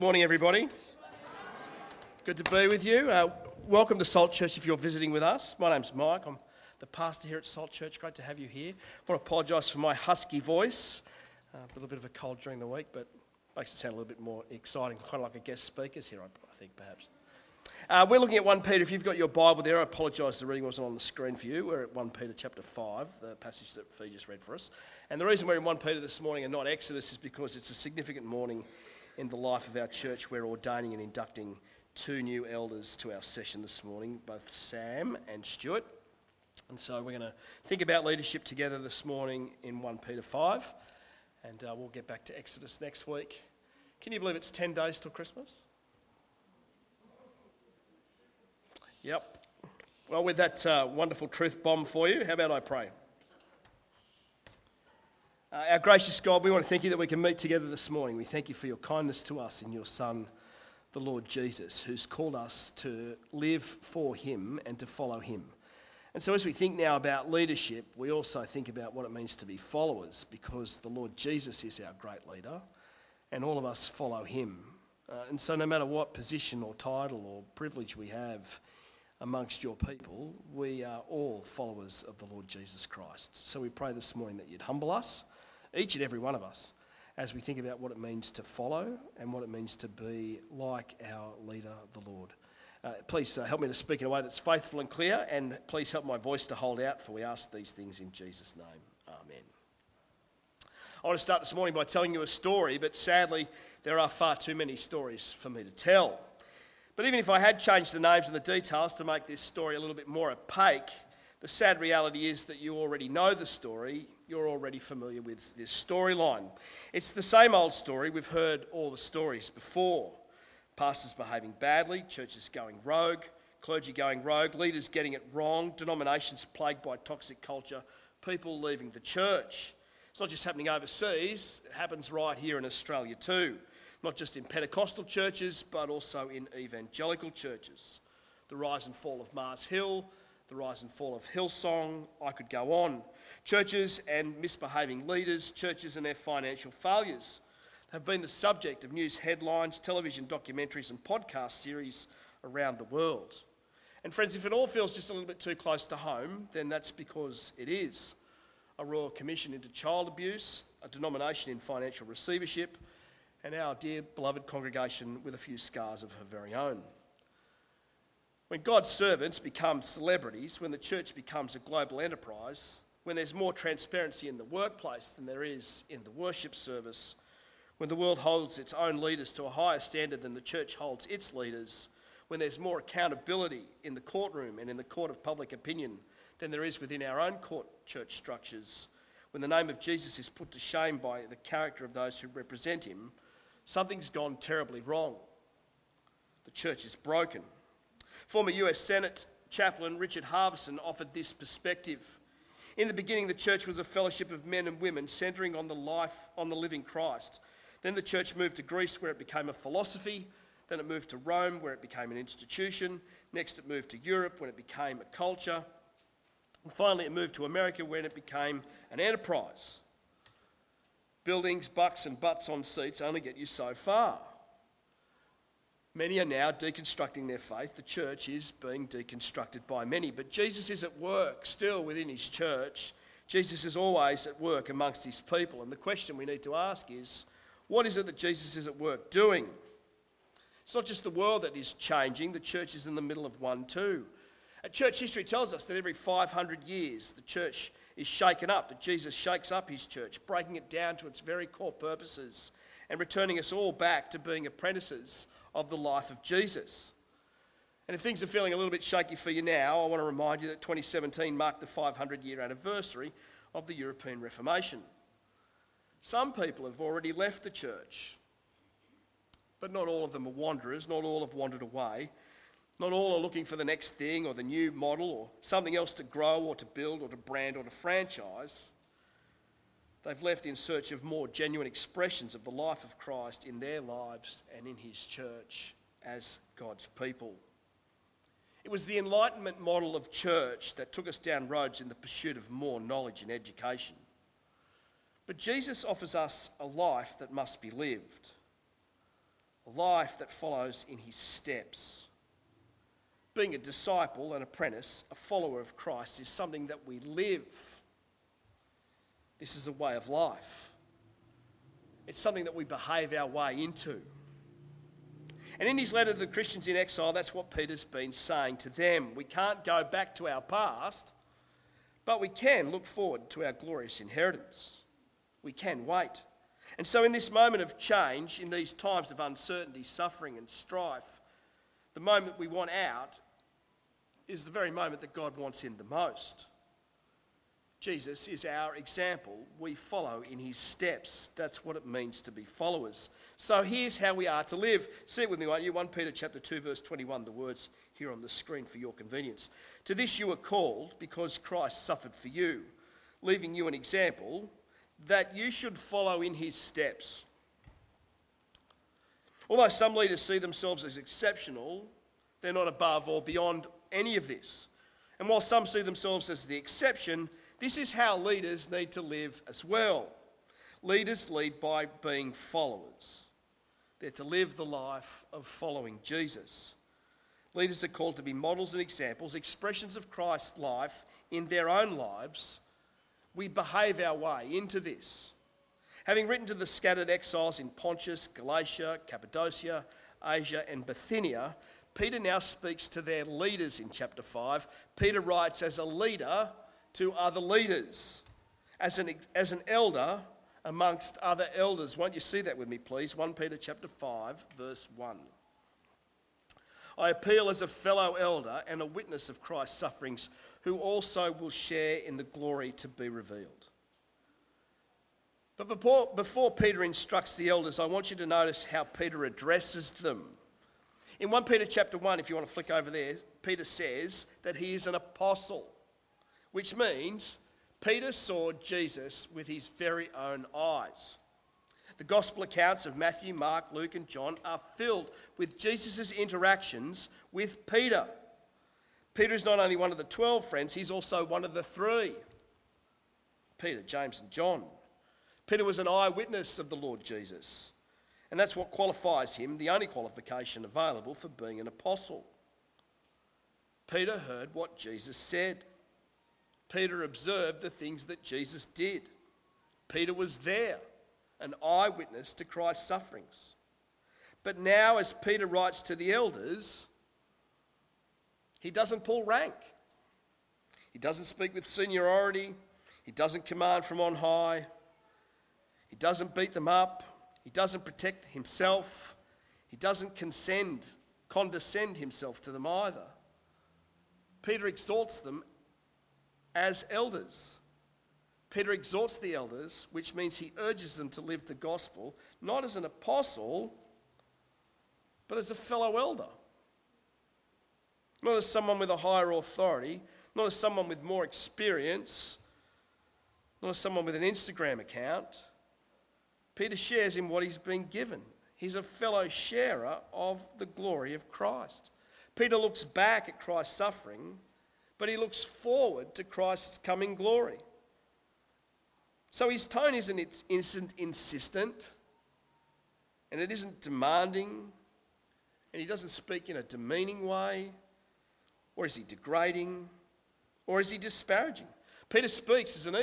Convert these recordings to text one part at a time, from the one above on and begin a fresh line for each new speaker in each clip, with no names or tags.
Morning, everybody. Good to be with you. Welcome to Salt Church if you're visiting with us. My name's Mike. I'm the pastor here at Salt Church. Great to have you here. I want to apologise for my husky voice. A little bit of a cold during the week, but makes it sound a little bit more exciting, kind of like a guest speaker's here, I think, perhaps. We're looking at 1 Peter. If you've got your Bible there, I apologise the reading wasn't on the screen for you. We're at 1 Peter chapter 5, the passage that Fee just read for us. And the reason we're in 1 Peter this morning and not Exodus is because it's a significant morning in the life of our church. We're ordaining and inducting 2 new elders to our session this morning, both Sam and Stuart. And so we're going to think about leadership together this morning in 1 Peter 5, and we'll get back to Exodus next week. Can you believe it's 10 days till Christmas? Yep. Well, with that wonderful truth bomb for you, how about I pray? Our gracious God, we want to thank you that we can meet together this morning. We thank you for your kindness to us in your Son, the Lord Jesus, who's called us to live for him and to follow him. And so as we think now about leadership, we also think about what it means to be followers, because the Lord Jesus is our great leader and all of us follow him. And so no matter what position or title or privilege we have amongst your people, we are all followers of the Lord Jesus Christ. So we pray this morning that you'd humble us, each and every one of us, as we think about what it means to follow and what it means to be like our leader, the Lord. Please help me to speak in a way that's faithful and clear, and please help my voice to hold out, for we ask these things in Jesus' name. Amen. I want to start this morning by telling you a story, but sadly there are far too many stories for me to tell. But even if I had changed the names and the details to make this story a little bit more opaque, the sad reality is that you already know the story. You're already familiar with this storyline. It's the same old story. We've heard all the stories before. Pastors behaving badly, churches going rogue, clergy going rogue, leaders getting it wrong, denominations plagued by toxic culture, people leaving the church. It's not just happening overseas, it happens right here in Australia too. Not just in Pentecostal churches, but also in evangelical churches. The rise and fall of Mars Hill, the rise and fall of Hillsong, I could go on. Churches and misbehaving leaders, churches and their financial failures have been the subject of news headlines, television documentaries and podcast series around the world. And friends, if it all feels just a little bit too close to home, then that's because it is. A Royal Commission into child abuse, a denomination in financial receivership, and our dear beloved congregation with a few scars of her very own. When God's servants become celebrities, when the church becomes a global enterprise, when there's more transparency in the workplace than there is in the worship service, when the world holds its own leaders to a higher standard than the church holds its leaders, when there's more accountability in the courtroom and in the court of public opinion than there is within our own court church structures, when the name of Jesus is put to shame by the character of those who represent him, something's gone terribly wrong. The church is broken. Former US Senate chaplain Richard Harvison offered this perspective. In the beginning, the church was a fellowship of men and women centering on the living Christ. Then the church moved to Greece, where it became a philosophy. Then it moved to Rome, where it became an institution. Next, it moved to Europe, when it became a culture. And finally, it moved to America, when it became an enterprise. Buildings, bucks and butts on seats only get you so far. Many are now deconstructing their faith. The church is being deconstructed by many. But Jesus is at work still within his church. Jesus is always at work amongst his people. And the question we need to ask is, what is it that Jesus is at work doing? It's not just the world that is changing. The church is in the middle of one too. Church history tells us that every 500 years the church is shaken up, that Jesus shakes up his church, breaking it down to its very core purposes and returning us all back to being apprentices of the life of Jesus. And if things are feeling a little bit shaky for you now, I want to remind you that 2017 marked the 500-year anniversary of the European Reformation. Some people have already left the church, but not all of them are wanderers, not all have wandered away. Not all are looking for the next thing or the new model or something else to grow or to build or to brand or to franchise. They've left in search of more genuine expressions of the life of Christ in their lives and in his church as God's people. It was the Enlightenment model of church that took us down roads in the pursuit of more knowledge and education. But Jesus offers us a life that must be lived. a life that follows in his steps. Being a disciple, an apprentice, a follower of Christ is something that we live. This is a way of life. It's something that we behave our way into. And in his letter to the Christians in exile, that's what Peter's been saying to them. We can't go back to our past, but we can look forward to our glorious inheritance. We can wait. And so in this moment of change, in these times of uncertainty, suffering and strife, the moment we want out is the very moment that God wants in the most. Jesus is our example. We follow in his steps. That's what it means to be followers. So here's how we are to live. See it with me, won't you? 1 Peter chapter 2, verse 21, the words here on the screen for your convenience. To this you are called because Christ suffered for you, leaving you an example that you should follow in his steps. Although some leaders see themselves as exceptional, they're not above or beyond any of this. And while some see themselves as the exception, this is how leaders need to live as well. Leaders lead by being followers. They're to live the life of following Jesus. Leaders are called to be models and examples, expressions of Christ's life in their own lives. We behave our way into this. Having written to the scattered exiles in Pontus, Galatia, Cappadocia, Asia and Bithynia, Peter now speaks to their leaders in chapter 5. Peter writes as a leader to other leaders, as an elder amongst other elders. Won't you see that with me, please? 1 Peter chapter 5, verse 1. I appeal as a fellow elder and a witness of Christ's sufferings, who also will share in the glory to be revealed. But before Peter instructs the elders, I want you to notice how Peter addresses them. In 1 Peter chapter 1, if you want to flick over there, Peter says that he is an apostle, which means Peter saw Jesus with his very own eyes. The gospel accounts of Matthew, Mark, Luke and John are filled with Jesus' interactions with Peter. Peter is not only one of the 12 friends, he's also one of the 3. Peter, James and John. Peter was an eyewitness of the Lord Jesus. And that's what qualifies him, the only qualification available for being an apostle. Peter heard what Jesus said. Peter observed the things that Jesus did. Peter was there, an eyewitness to Christ's sufferings. But now, as Peter writes to the elders, he doesn't pull rank. He doesn't speak with seniority. He doesn't command from on high. He doesn't beat them up. He doesn't protect himself. He doesn't condescend himself to them either. Peter exalts them as elders. Peter exhorts the elders, which means he urges them to live the gospel, not as an apostle, but as a fellow elder. Not as someone with a higher authority, not as someone with more experience, not as someone with an Instagram account. Peter shares in what he's been given. He's a fellow sharer of the glory of Christ. Peter looks back at Christ's suffering, but he looks forward to Christ's coming glory. So his tone isn't insistent, and it isn't demanding, and he doesn't speak in a demeaning way, or is he degrading, or is he disparaging? Peter speaks as an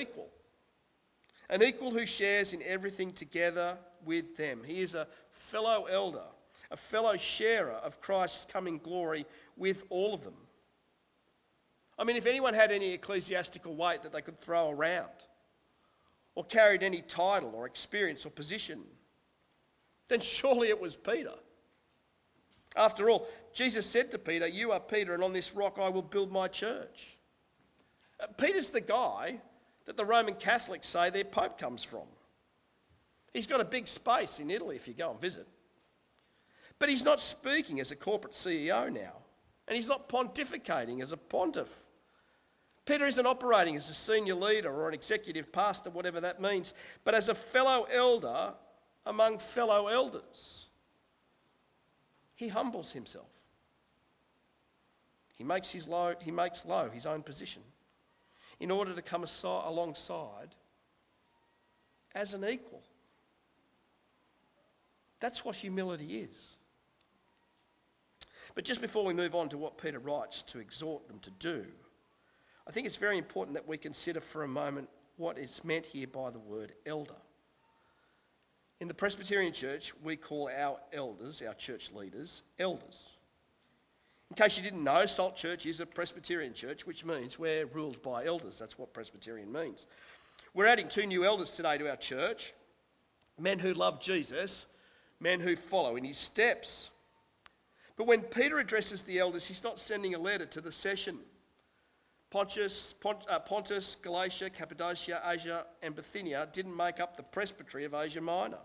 equal who shares in everything together with them. He is a fellow elder, a fellow sharer of Christ's coming glory with all of them. I mean, if anyone had any ecclesiastical weight that they could throw around, or carried any title or experience or position, then surely it was Peter. After all, Jesus said to Peter, "You are Peter, and on this rock I will build my church." Peter's the guy that the Roman Catholics say their Pope comes from. He's got a big space in Italy if you go and visit. But he's not speaking as a corporate CEO now, and he's not pontificating as a pontiff. Peter isn't operating as a senior leader or an executive pastor, whatever that means, but as a fellow elder among fellow elders. He humbles himself. He makes low his own position in order to come alongside as an equal. That's what humility is. But just before we move on to what Peter writes to exhort them to do, I think it's very important that we consider for a moment what is meant here by the word elder. In the Presbyterian Church, we call our elders, our church leaders, elders. In case you didn't know, Salt Church is a Presbyterian church, which means we're ruled by elders. That's what Presbyterian means. We're adding 2 new elders today to our church, men who love Jesus, men who follow in his steps. But when Peter addresses the elders, he's not sending a letter to the session. Pontus, Galatia, Cappadocia, Asia and Bithynia didn't make up the presbytery of Asia Minor.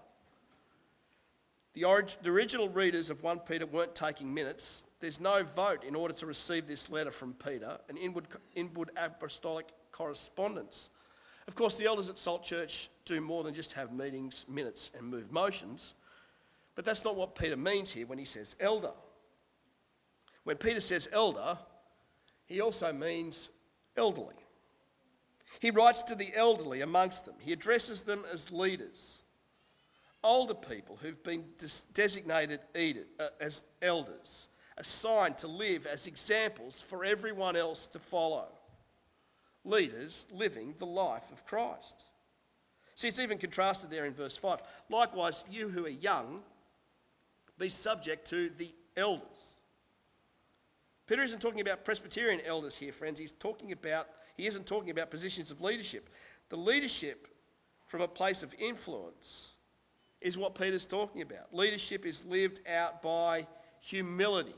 The original readers of 1 Peter weren't taking minutes. There's no vote in order to receive this letter from Peter, an inward apostolic correspondence. Of course, the elders at Salt Church do more than just have meetings, minutes and move motions. But that's not what Peter means here when he says elder. When Peter says elder, he also means elderly. He writes to the elderly amongst them. He addresses them as leaders, older people who've been designated as elders, assigned to live as examples for everyone else to follow. Leaders living the life of Christ. See, it's even contrasted there in verse 5. Likewise, you who are young, be subject to the elders. Peter isn't talking about Presbyterian elders here, friends. He isn't talking about positions of leadership. The leadership from a place of influence is what Peter's talking about. Leadership is lived out by humility.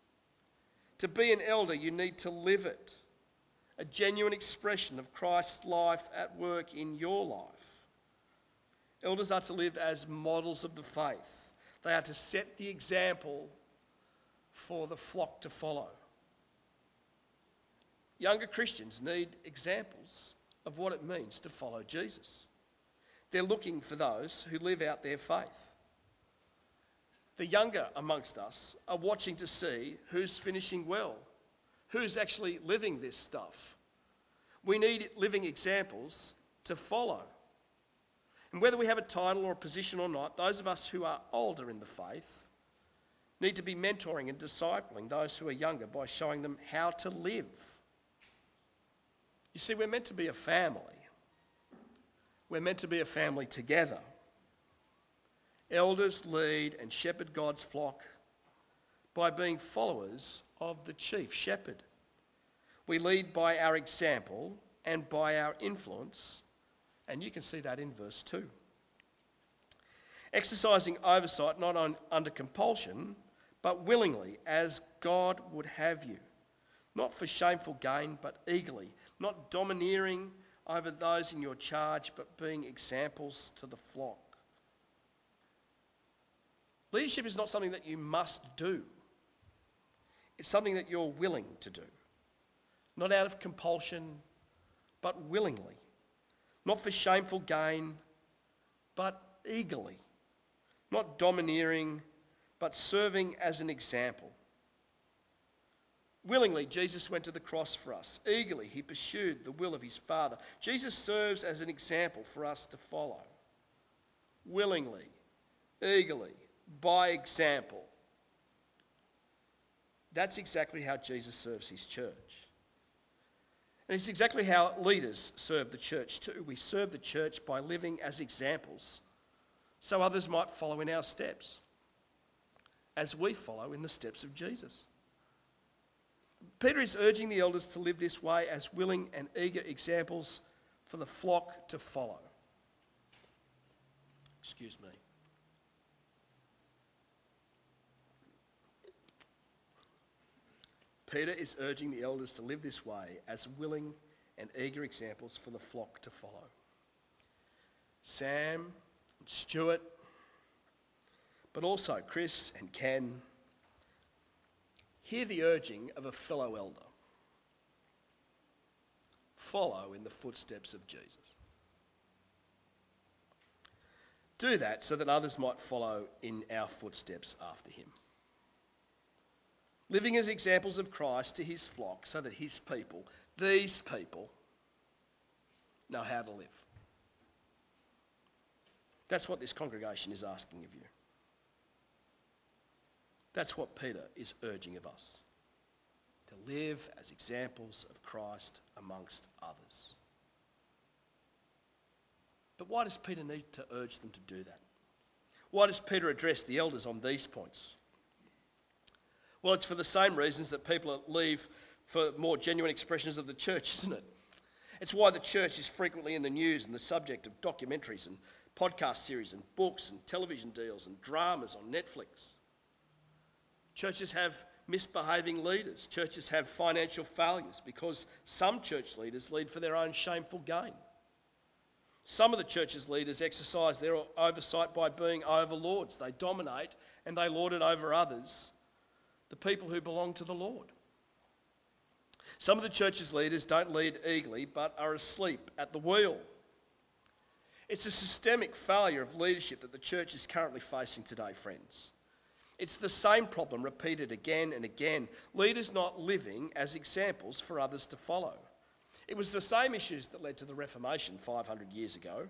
To be an elder, you need to live it. A genuine expression of Christ's life at work in your life. Elders are to live as models of the faith. They are to set the example for the flock to follow. Younger Christians need examples of what it means to follow Jesus. They're looking for those who live out their faith. The younger amongst us are watching to see who's finishing well, who's actually living this stuff. We need living examples to follow. And whether we have a title or a position or not, those of us who are older in the faith need to be mentoring and discipling those who are younger by showing them how to live. You see, we're meant to be a family. We're meant to be a family together. Elders lead and shepherd God's flock by being followers of the chief shepherd. We lead by our example and by our influence, and you can see that in verse 2. Exercising oversight not under compulsion, but willingly, as God would have you. Not for shameful gain, but eagerly. Not domineering over those in your charge, but being examples to the flock. Leadership is not something that you must do. It's something that you're willing to do. Not out of compulsion, but willingly. Not for shameful gain, but eagerly. Not domineering, but serving as an example. Willingly, Jesus went to the cross for us. Eagerly, he pursued the will of his Father. Jesus serves as an example for us to follow. Willingly, eagerly, by example. That's exactly how Jesus serves his church. And it's exactly how leaders serve the church too. We serve the church by living as examples so others might follow in our steps, as we follow in the steps of Jesus. Peter is urging the elders to live this way as willing and eager examples for the flock to follow. Excuse me. Peter is urging the elders to live this way as willing and eager examples for the flock to follow. Sam and Stuart, but also Chris and Ken, hear the urging of a fellow elder. Follow in the footsteps of Jesus. Do that so that others might follow in our footsteps after him. Living as examples of Christ to his flock so that his people, these people, know how to live. That's what this congregation is asking of you. That's what Peter is urging of us, to live as examples of Christ amongst others. But why does Peter need to urge them to do that? Why does Peter address the elders on these points? Well, it's for the same reasons that people leave for more genuine expressions of the church, isn't it? It's why the church is frequently in the news and the subject of documentaries and podcast series and books and television deals and dramas on Netflix. Churches have misbehaving leaders. Churches have financial failures because some church leaders lead for their own shameful gain. Some of the church's leaders exercise their oversight by being overlords. They dominate and they lord it over others, the people who belong to the Lord. Some of the church's leaders don't lead eagerly but are asleep at the wheel. It's a systemic failure of leadership that the church is currently facing today, friends. It's the same problem repeated again and again. Leaders not living as examples for others to follow. It was the same issues that led to the Reformation 500 years ago.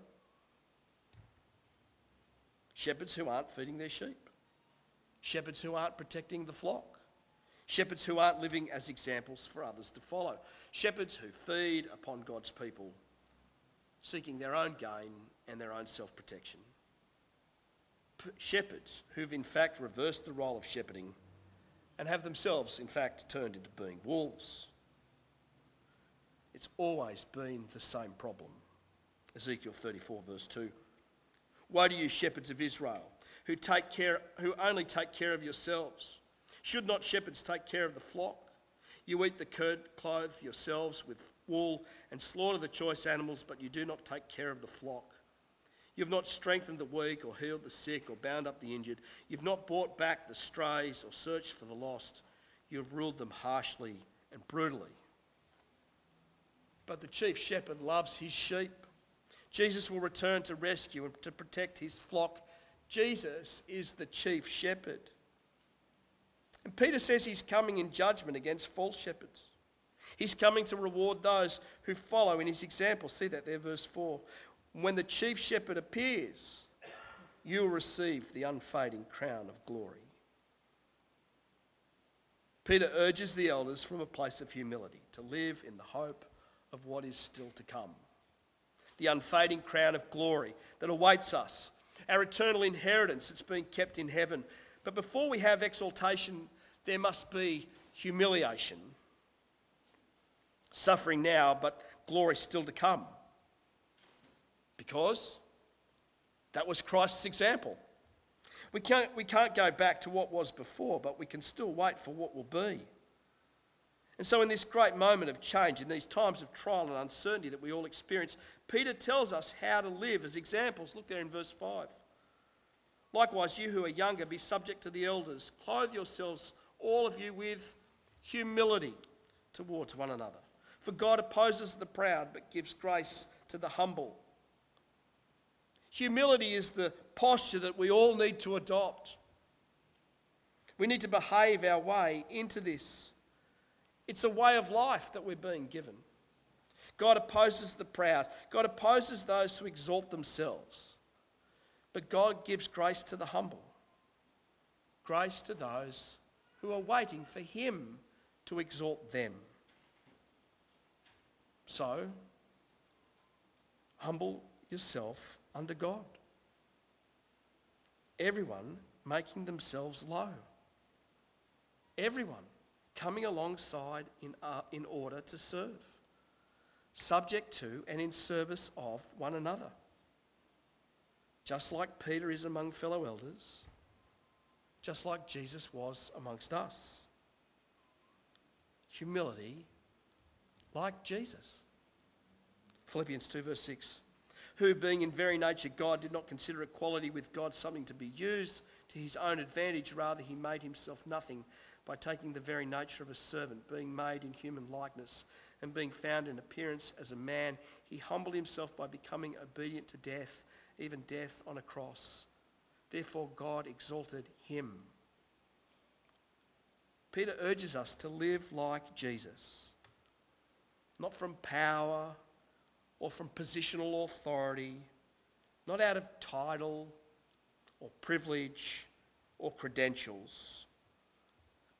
Shepherds who aren't feeding their sheep. Shepherds who aren't protecting the flock. Shepherds who aren't living as examples for others to follow. Shepherds who feed upon God's people, seeking their own gain and their own self-protection. Shepherds who've in fact reversed the role of shepherding and have themselves in fact turned into being wolves. It's always been the same problem. Ezekiel 34 verse 2. Woe to you, shepherds of Israel, who only take care of yourselves. Should not shepherds take care of the flock? You eat the curd, clothe yourselves with wool, and slaughter the choice animals, but you do not take care of the flock. You have not strengthened the weak, or healed the sick, or bound up the injured. You have not brought back the strays, or searched for the lost. You have ruled them harshly and brutally. But the chief shepherd loves his sheep. Jesus will return to rescue and to protect his flock. Jesus is the chief shepherd. And Peter says he's coming in judgment against false shepherds. He's coming to reward those who follow in his example. See that there, verse 4. When the chief shepherd appears, you will receive the unfading crown of glory. Peter urges the elders from a place of humility to live in the hope of what is still to come. The unfading crown of glory that awaits us, our eternal inheritance that's being kept in heaven. But before we have exaltation, there must be humiliation. Suffering now, but glory still to come. Because that was Christ's example. We can't go back to what was before, but we can still wait for what will be. And so in this great moment of change, in these times of trial and uncertainty that we all experience, Peter tells us how to live as examples. Look there in verse 5. Likewise, you who are younger, be subject to the elders. Clothe yourselves, all of you, with humility towards one another. For God opposes the proud, but gives grace to the humble. Humility is the posture that we all need to adopt. We need to behave our way into this. It's a way of life that we're being given. God opposes the proud. God opposes those who exalt themselves. But God gives grace to the humble. Grace to those who are waiting for him to exalt them. So, humble yourself under God. Everyone making themselves low. Everyone coming alongside in order to serve. Subject to and in service of one another. Just like Peter is among fellow elders, just like Jesus was amongst us. Humility like Jesus. Philippians 2 verse 6. Who being in very nature God did not consider equality with God something to be used to his own advantage. Rather he made himself nothing by taking the very nature of a servant, being made in human likeness and being found in appearance as a man. He humbled himself by becoming obedient to death, even death on a cross. Therefore God exalted him. Peter urges us to live like Jesus, not from power or from positional authority, not out of title or privilege or credentials,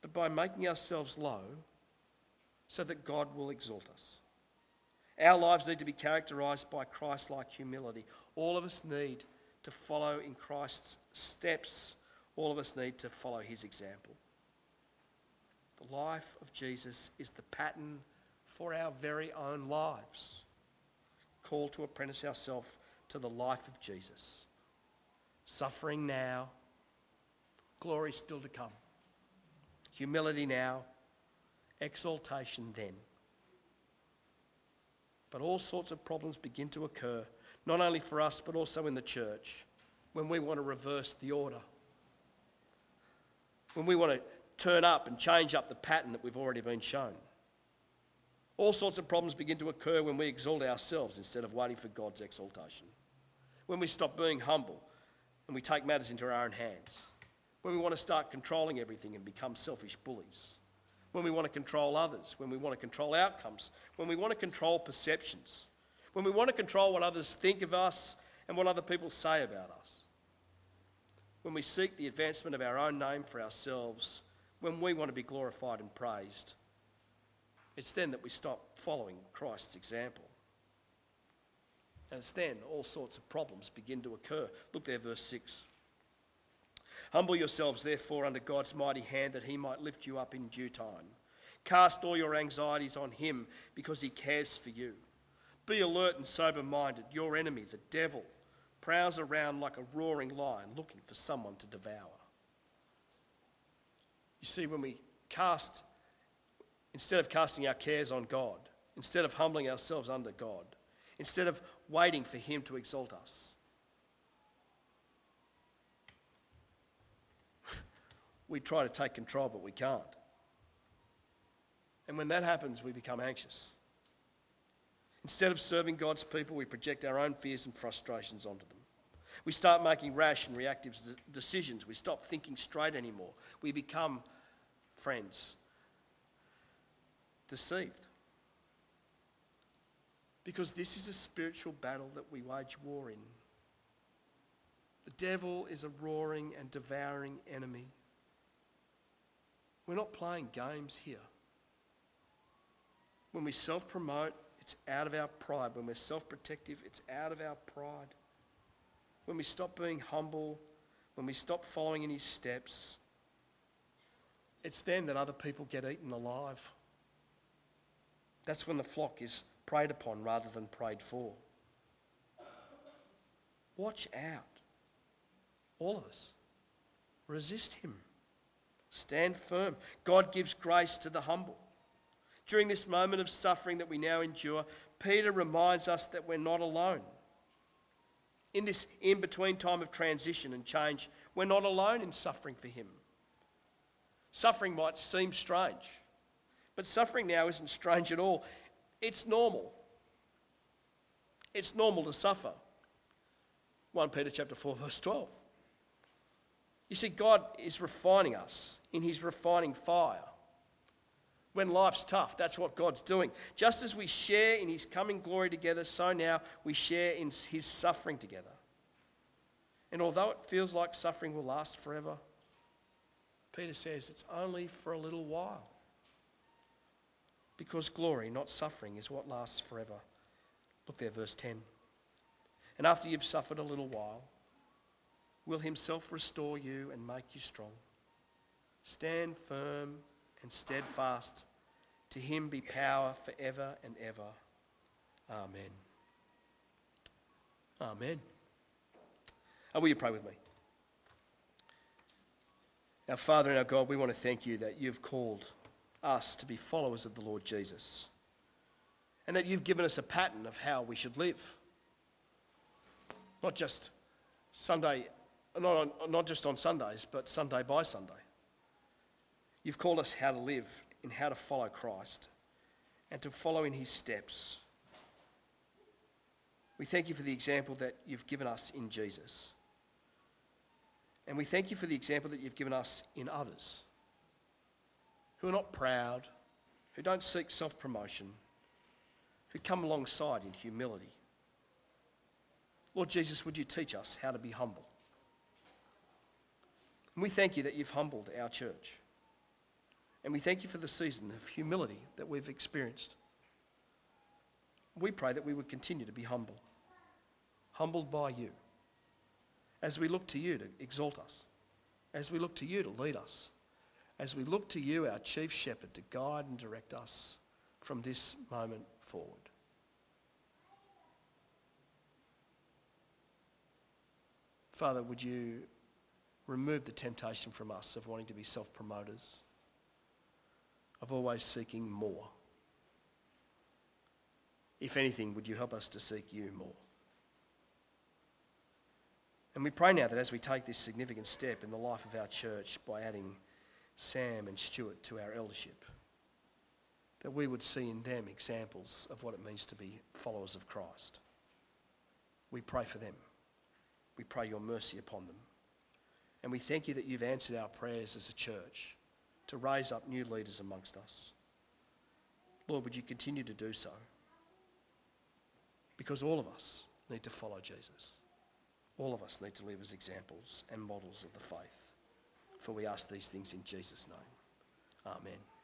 but by making ourselves low so that God will exalt us. Our lives need to be characterised by Christ-like humility. All of us need to follow in Christ's steps. All of us need to follow his example. The life of Jesus is the pattern for our very own lives. Called to apprentice ourselves to the life of Jesus. Suffering now, glory still to come. Humility now, exaltation then. But all sorts of problems begin to occur, not only for us but also in the church, when we want to reverse the order. When we want to turn up and change up the pattern that we've already been shown. All sorts of problems begin to occur when we exalt ourselves instead of waiting for God's exaltation. When we stop being humble and we take matters into our own hands. When we want to start controlling everything and become selfish bullies. When we want to control others. When we want to control outcomes. When we want to control perceptions. When we want to control what others think of us and what other people say about us. When we seek the advancement of our own name for ourselves. When we want to be glorified and praised. It's then that we stop following Christ's example. And it's then all sorts of problems begin to occur. Look there, verse 6. Humble yourselves, therefore, under God's mighty hand, that he might lift you up in due time. Cast all your anxieties on him, because he cares for you. Be alert and sober-minded. Your enemy, the devil, prowls around like a roaring lion, looking for someone to devour. You see, when we instead of casting our cares on God, instead of humbling ourselves under God, instead of waiting for him to exalt us, we try to take control, but we can't. And when that happens, we become anxious. Instead of serving God's people, we project our own fears and frustrations onto them. We start making rash and reactive decisions. We stop thinking straight anymore. We become, friends, deceived. Because this is a spiritual battle that we wage war in. The devil is a roaring and devouring enemy. We're not playing games here. When we self-promote, it's out of our pride. When we're self-protective, it's out of our pride. When we stop being humble, when we stop following in his steps, it's then that other people get eaten alive. That's when the flock is preyed upon rather than prayed for. Watch out. All of us. Resist him. Stand firm. God gives grace to the humble. During this moment of suffering that we now endure, Peter reminds us that we're not alone. In this in-between time of transition and change, we're not alone in suffering for him. Suffering might seem strange, but suffering now isn't strange at all. It's normal. It's normal to suffer. 1 Peter chapter 4, verse 12. You see, God is refining us in his refining fire. When life's tough, that's what God's doing. Just as we share in his coming glory together, so now we share in his suffering together. And although it feels like suffering will last forever, Peter says it's only for a little while. Because glory, not suffering, is what lasts forever. Look there, verse 10. And after you've suffered a little while, will himself restore you and make you strong. Stand firm and steadfast. To him be power forever and ever. Amen. Amen. Will you pray with me? Our Father and our God, we want to thank you that you've called us to be followers of the Lord Jesus, and that you've given us a pattern of how we should live. Not just on Sundays, but Sunday by Sunday. You've called us how to live and how to follow Christ and to follow in his steps. We thank you for the example that you've given us in Jesus. And we thank you for the example that you've given us in others who are not proud, who don't seek self-promotion, who come alongside in humility. Lord Jesus, would you teach us how to be humble? And we thank you that you've humbled our church. And we thank you for the season of humility that we've experienced. We pray that we would continue to be humbled by you, as we look to you to exalt us, as we look to you to lead us, as we look to you, our chief shepherd, to guide and direct us from this moment forward. Father, would you remove the temptation from us of wanting to be self-promoters, of always seeking more? If anything, would you help us to seek you more? And we pray now that as we take this significant step in the life of our church by adding Sam and Stuart to our eldership, that we would see in them examples of what it means to be followers of Christ. We pray for them. We pray your mercy upon them. And we thank you that you've answered our prayers as a church to raise up new leaders amongst us. Lord, would you continue to do so? Because all of us need to follow Jesus. All of us need to live as examples and models of the faith. For we ask these things in Jesus' name. Amen.